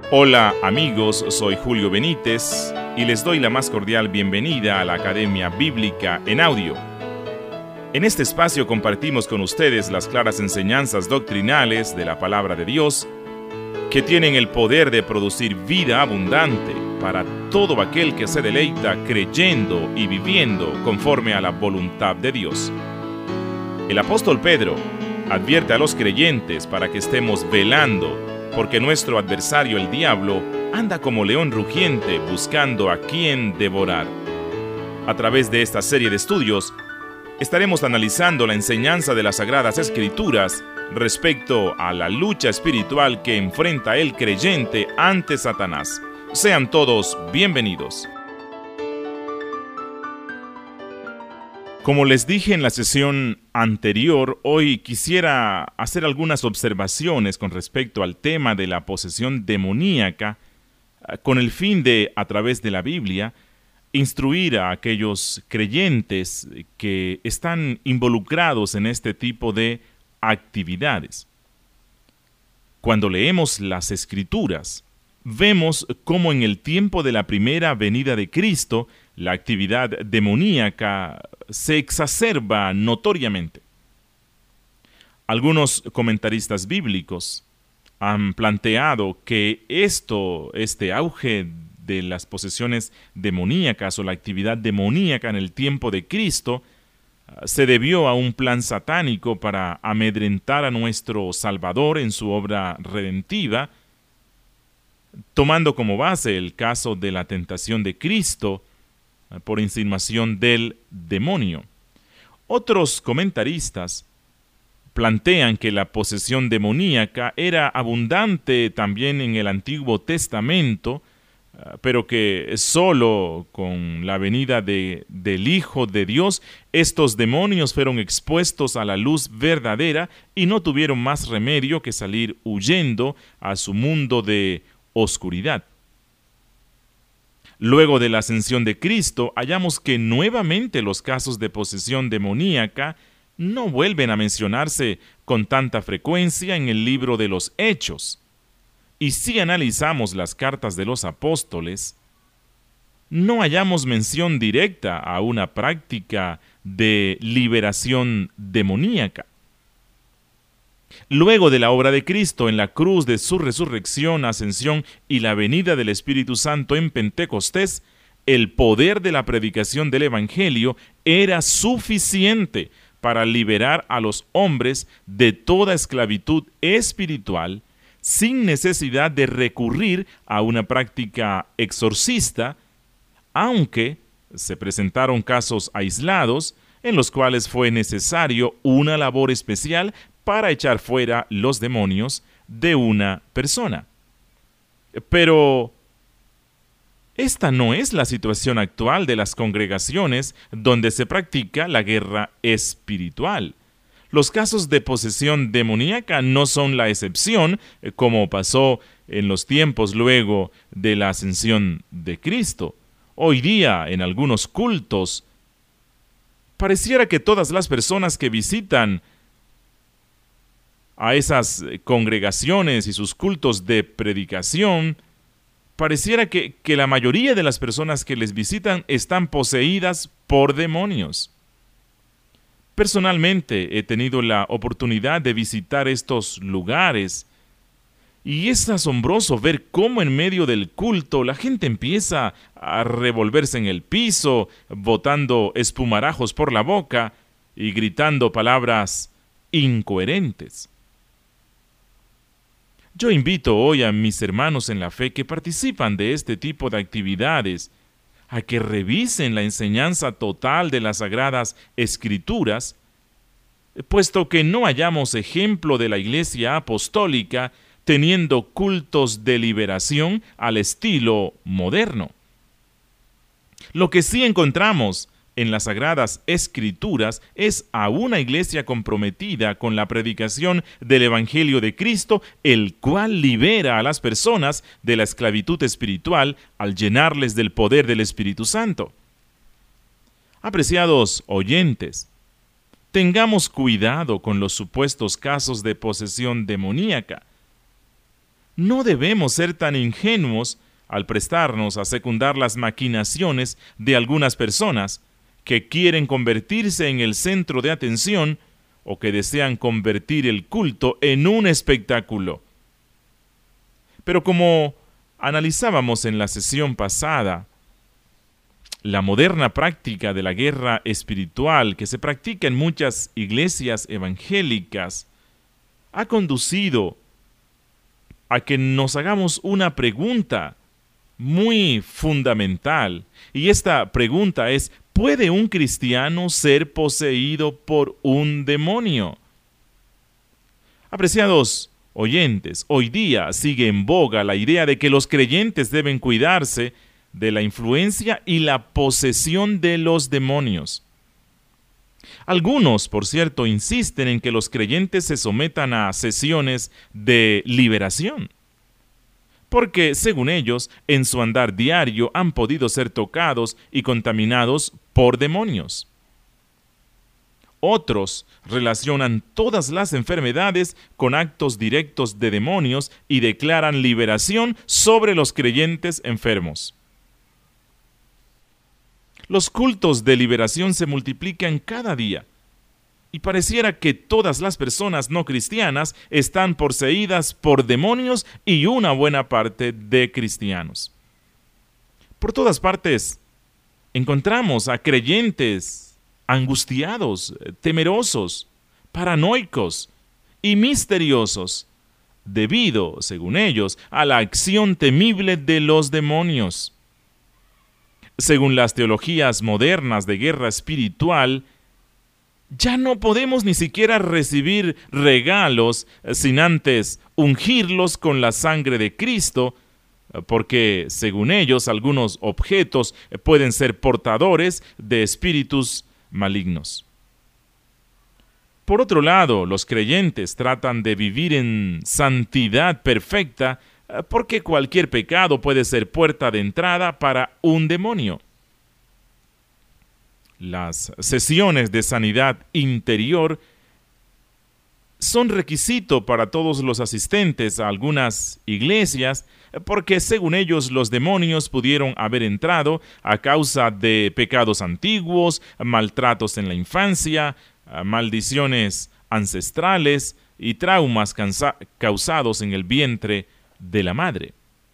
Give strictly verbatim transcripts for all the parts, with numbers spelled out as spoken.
Hola amigos, soy Julio Benítez y les doy la más cordial bienvenida a la Academia Bíblica en Audio. En este espacio compartimos con ustedes las claras enseñanzas doctrinales de la Palabra de Dios que tienen el poder de producir vida abundante para todo aquel que se deleita creyendo y viviendo conforme a la voluntad de Dios. El apóstol Pedro advierte a los creyentes para que estemos velando, porque nuestro adversario el diablo anda como león rugiente buscando a quien devorar. A través de esta serie de estudios, estaremos analizando la enseñanza de las Sagradas Escrituras respecto a la lucha espiritual que enfrenta el creyente ante Satanás. Sean todos bienvenidos. Como les dije en la sesión anterior, hoy quisiera hacer algunas observaciones con respecto al tema de la posesión demoníaca, con el fin de, a través de la Biblia, instruir a aquellos creyentes que están involucrados en este tipo de actividades. Cuando leemos las Escrituras, vemos cómo en el tiempo de la primera venida de Cristo, la actividad demoníaca se exacerba notoriamente. Algunos comentaristas bíblicos han planteado que esto, este auge de las posesiones demoníacas o la actividad demoníaca en el tiempo de Cristo se debió a un plan satánico para amedrentar a nuestro Salvador en su obra redentiva, tomando como base el caso de la tentación de Cristo por insinuación del demonio. Otros comentaristas plantean que la posesión demoníaca era abundante también en el Antiguo Testamento, pero que solo con la venida de, del Hijo de Dios, estos demonios fueron expuestos a la luz verdadera y no tuvieron más remedio que salir huyendo a su mundo de oscuridad. Luego de la ascensión de Cristo, hallamos que nuevamente los casos de posesión demoníaca no vuelven a mencionarse con tanta frecuencia en el libro de los Hechos. Y si analizamos las cartas de los apóstoles, no hallamos mención directa a una práctica de liberación demoníaca. Luego de la obra de Cristo en la cruz de su resurrección, ascensión y la venida del Espíritu Santo en Pentecostés, el poder de la predicación del Evangelio era suficiente para liberar a los hombres de toda esclavitud espiritual sin necesidad de recurrir a una práctica exorcista, aunque se presentaron casos aislados en los cuales fue necesario una labor especial para echar fuera los demonios de una persona. Pero esta no es la situación actual de las congregaciones donde se practica la guerra espiritual. Los casos de posesión demoníaca no son la excepción, como pasó en los tiempos luego de la ascensión de Cristo. Hoy día, en algunos cultos, pareciera que todas las personas que visitan a esas congregaciones y sus cultos de predicación, pareciera que, que la mayoría de las personas que les visitan están poseídas por demonios. Personalmente he tenido la oportunidad de visitar estos lugares y es asombroso ver cómo en medio del culto la gente empieza a revolverse en el piso, botando espumarajos por la boca y gritando palabras incoherentes. Yo invito hoy a mis hermanos en la fe que participan de este tipo de actividades a que revisen la enseñanza total de las Sagradas Escrituras, puesto que no hallamos ejemplo de la Iglesia Apostólica teniendo cultos de liberación al estilo moderno. Lo que sí encontramos en las Sagradas Escrituras es a una iglesia comprometida con la predicación del Evangelio de Cristo, el cual libera a las personas de la esclavitud espiritual al llenarles del poder del Espíritu Santo. Apreciados oyentes, tengamos cuidado con los supuestos casos de posesión demoníaca. no debemos ser tan ingenuos al prestarnos a secundar las maquinaciones de algunas personas que quieren convertirse en el centro de atención o que desean convertir el culto en un espectáculo. Pero como analizábamos en la sesión pasada, la moderna práctica de la guerra espiritual que se practica en muchas iglesias evangélicas ha conducido a que nos hagamos una pregunta muy fundamental. Y esta pregunta es: ¿puede un cristiano ser poseído por un demonio? Apreciados oyentes, hoy día sigue en boga la idea de que los creyentes deben cuidarse de la influencia y la posesión de los demonios. Algunos, por cierto, insisten en que los creyentes se sometan a sesiones de liberación, porque, según ellos, en su andar diario han podido ser tocados y contaminados por demonios. Otros relacionan todas las enfermedades con actos directos de demonios y declaran liberación sobre los creyentes enfermos. Los cultos de liberación se multiplican cada día, y pareciera que todas las personas no cristianas están poseídas por demonios y una buena parte de cristianos. Por todas partes encontramos a creyentes angustiados, temerosos, paranoicos y misteriosos, debido, según ellos, a la acción temible de los demonios. Según las teologías modernas de guerra espiritual, ya no podemos ni siquiera recibir regalos sin antes ungirlos con la sangre de Cristo, porque, según ellos, algunos objetos pueden ser portadores de espíritus malignos. Por otro lado, los creyentes tratan de vivir en santidad perfecta porque cualquier pecado puede ser puerta de entrada para un demonio. Las sesiones de sanidad interior son requisito para todos los asistentes a algunas iglesias porque, según ellos, los demonios pudieron haber entrado a causa de pecados antiguos, maltratos en la infancia, maldiciones ancestrales y traumas cansa- causados en el vientre de la madre.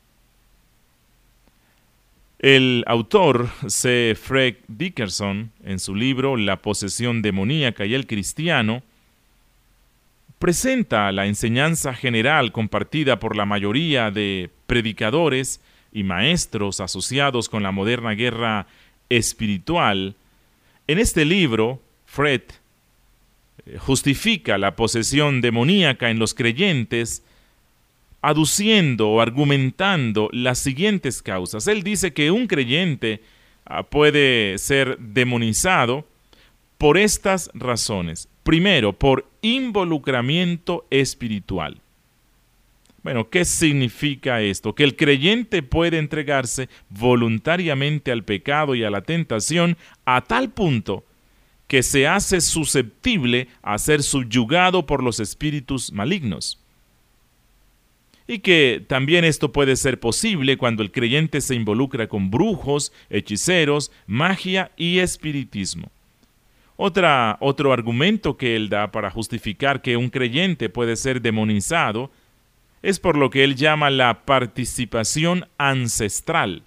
El autor C. Fred Dickerson, en su libro La posesión demoníaca y el cristiano, presenta la enseñanza general compartida por la mayoría de predicadores y maestros asociados con la moderna guerra espiritual. En este libro, Fred justifica la posesión demoníaca en los creyentes aduciendo o argumentando las siguientes causas. Él dice que un creyente uh, puede ser demonizado por estas razones. Primero, por involucramiento espiritual. Bueno, ¿qué significa esto? Que el creyente puede entregarse voluntariamente al pecado y a la tentación a tal punto que se hace susceptible a ser subyugado por los espíritus malignos. Y que también esto puede ser posible cuando el creyente se involucra con brujos, hechiceros, magia y espiritismo. Otra, otro argumento que él da para justificar que un creyente puede ser demonizado es por lo que él llama la participación ancestral.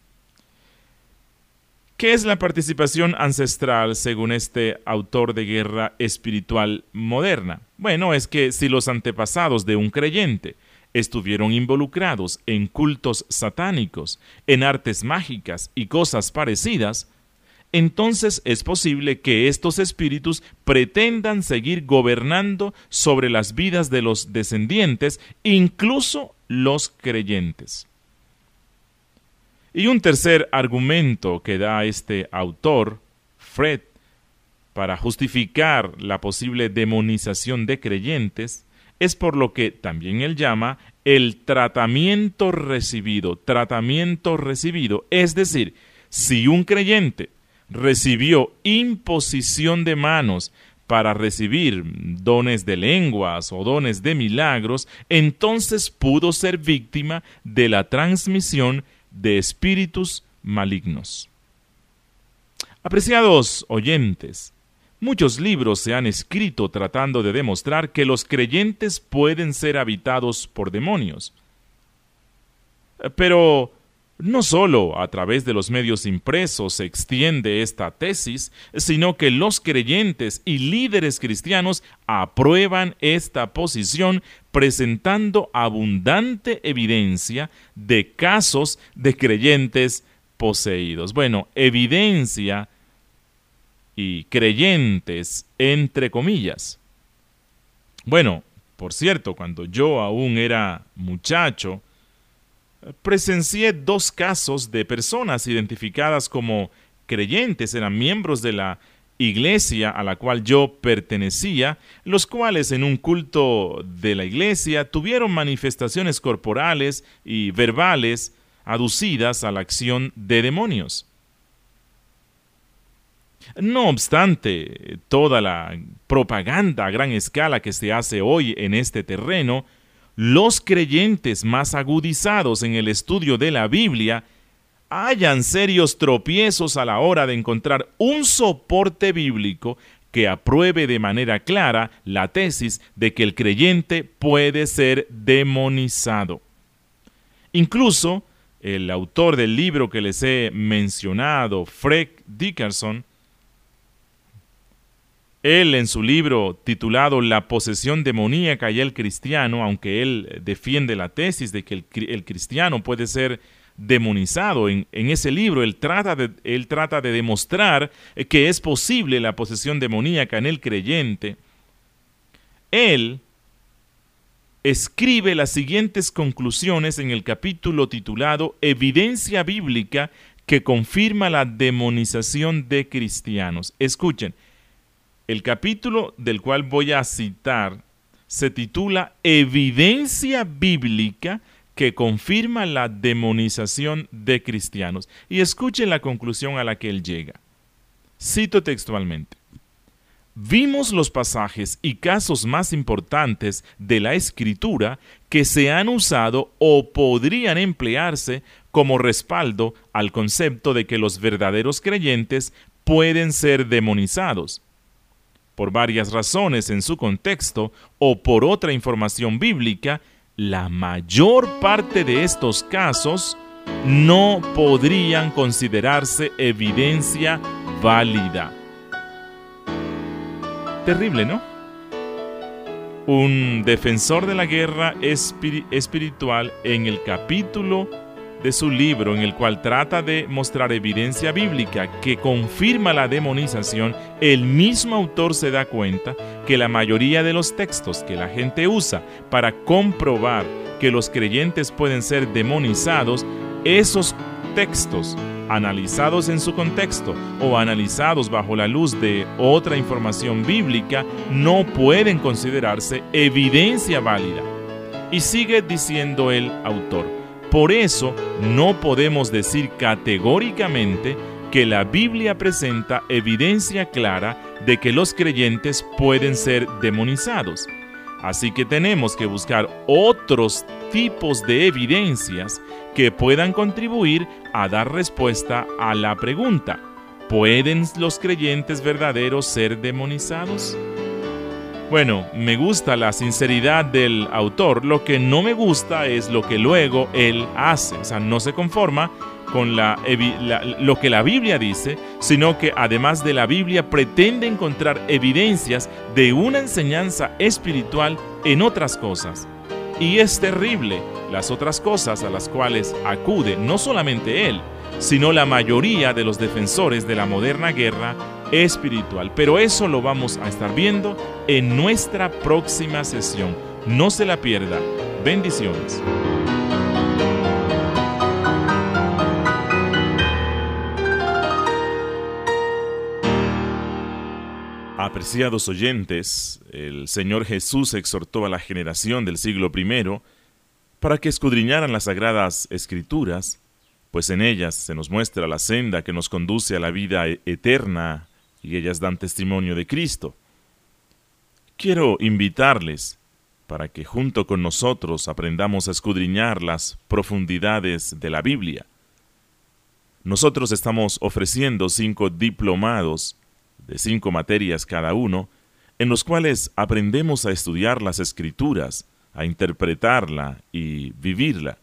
¿Qué es la participación ancestral según este autor de guerra espiritual moderna? Bueno, es que si los antepasados de un creyente estuvieron involucrados en cultos satánicos, en artes mágicas y cosas parecidas, entonces es posible que estos espíritus pretendan seguir gobernando sobre las vidas de los descendientes, incluso los creyentes. Y un tercer argumento que da este autor, Fred, para justificar la posible demonización de creyentes, es por lo que también él llama el tratamiento recibido. Tratamiento recibido, es decir, si un creyente recibió imposición de manos para recibir dones de lenguas o dones de milagros, entonces pudo ser víctima de la transmisión de espíritus malignos. Apreciados oyentes, muchos libros se han escrito tratando de demostrar que los creyentes pueden ser habitados por demonios. Pero no solo a través de los medios impresos se extiende esta tesis, sino que los creyentes y líderes cristianos aprueban esta posición, presentando abundante evidencia de casos de creyentes poseídos. Bueno, evidencia y creyentes entre comillas. Bueno, por cierto, cuando yo aún era muchacho, presencié dos casos de personas identificadas como creyentes, eran miembros de la iglesia a la cual yo pertenecía, los cuales en un culto de la iglesia tuvieron manifestaciones corporales y verbales aducidas a la acción de demonios. No obstante, toda la propaganda a gran escala que se hace hoy en este terreno, los creyentes más agudizados en el estudio de la Biblia hallan serios tropiezos a la hora de encontrar un soporte bíblico que apruebe de manera clara la tesis de que el creyente puede ser demonizado. Incluso, el autor del libro que les he mencionado, Fred Dickerson, él en su libro titulado La posesión demoníaca y el cristiano, aunque él defiende la tesis de que el, el cristiano puede ser demonizado, en, en ese libro él trata, de, él trata de demostrar que es posible la posesión demoníaca en el creyente. Él escribe las siguientes conclusiones en el capítulo titulado Evidencia bíblica que confirma la demonización de cristianos. Escuchen. El capítulo del cual voy a citar se titula Evidencia bíblica que confirma la demonización de cristianos. Y escuchen la conclusión a la que él llega. Cito textualmente. Vimos los pasajes y casos más importantes de la Escritura que se han usado o podrían emplearse como respaldo al concepto de que los verdaderos creyentes pueden ser demonizados. Por varias razones en su contexto o por otra información bíblica, la mayor parte de estos casos no podrían considerarse evidencia válida. Terrible, ¿no? Un defensor de la guerra espir- espiritual en el capítulo de su libro en el cual trata de mostrar evidencia bíblica que confirma la demonización, el mismo autor se da cuenta que la mayoría de los textos que la gente usa para comprobar que los creyentes pueden ser demonizados, esos textos analizados en su contexto o analizados bajo la luz de otra información bíblica no pueden considerarse evidencia válida. Y sigue diciendo el autor: por eso no podemos decir categóricamente que la Biblia presenta evidencia clara de que los creyentes pueden ser demonizados. Así que tenemos que buscar otros tipos de evidencias que puedan contribuir a dar respuesta a la pregunta: ¿pueden los creyentes verdaderos ser demonizados? Bueno, me gusta la sinceridad del autor. Lo que no me gusta es lo que luego él hace. O sea, no se conforma con la, la, lo que la Biblia dice, sino que además de la Biblia pretende encontrar evidencias de una enseñanza espiritual en otras cosas. Y es terrible las otras cosas a las cuales acude no solamente él, sino la mayoría de los defensores de la moderna guerra espiritual. Pero eso lo vamos a estar viendo en nuestra próxima sesión. No se la pierda. Bendiciones. Apreciados oyentes, el Señor Jesús exhortó a la generación del siglo primero para que escudriñaran las sagradas Escrituras, pues en ellas se nos muestra la senda que nos conduce a la vida eterna y ellas dan testimonio de Cristo. Quiero invitarles para que junto con nosotros aprendamos a escudriñar las profundidades de la Biblia. Nosotros estamos ofreciendo cinco diplomados de cinco materias cada uno, en los cuales aprendemos a estudiar las Escrituras, a interpretarla y vivirla.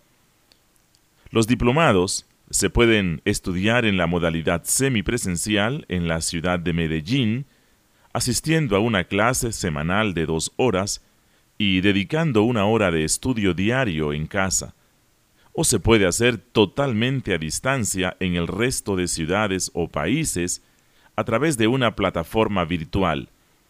Los diplomados se pueden estudiar en la modalidad semipresencial en la ciudad de Medellín, asistiendo a una clase semanal de dos horas y dedicando una hora de estudio diario en casa. O se puede hacer totalmente a distancia en el resto de ciudades o países a través de una plataforma virtual.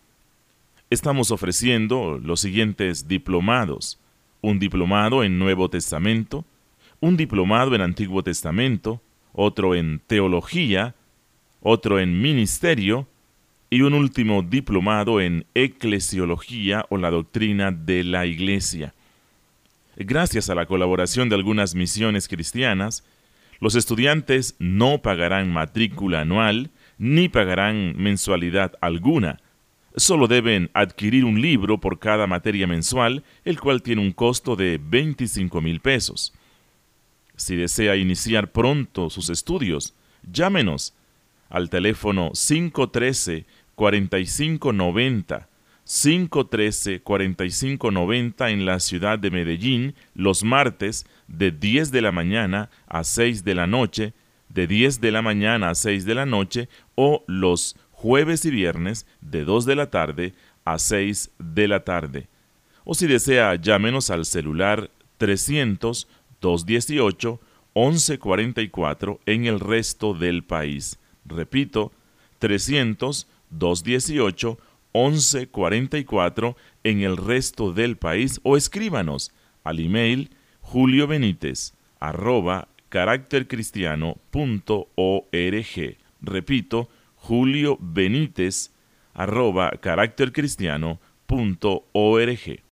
Estamos ofreciendo los siguientes diplomados: un diplomado en Nuevo Testamento, un diplomado en Antiguo Testamento, otro en Teología, otro en Ministerio y un último diplomado en Eclesiología o la doctrina de la Iglesia. Gracias a la colaboración de algunas misiones cristianas, los estudiantes no pagarán matrícula anual ni pagarán mensualidad alguna. Solo deben adquirir un libro por cada materia mensual, el cual tiene un costo de veinticinco mil pesos. Si desea iniciar pronto sus estudios, llámenos al teléfono cinco uno tres, cuatro cinco nueve cero, cinco uno tres, cuatro cinco nueve cero en la ciudad de Medellín los martes de diez de la mañana a seis de la noche, de diez de la mañana a seis de la noche, o los jueves y viernes de dos de la tarde a seis de la tarde. O si desea, llámenos al celular trescientos, doscientos dieciocho, once cuarenta y cuatro en el resto del país. Repito, trescientos, doscientos dieciocho, once cuarenta y cuatro en el resto del país, o escríbanos al email juliobenitez arroba caractercristiano punto org. Repito, juliobenitez arroba caractercristiano punto org.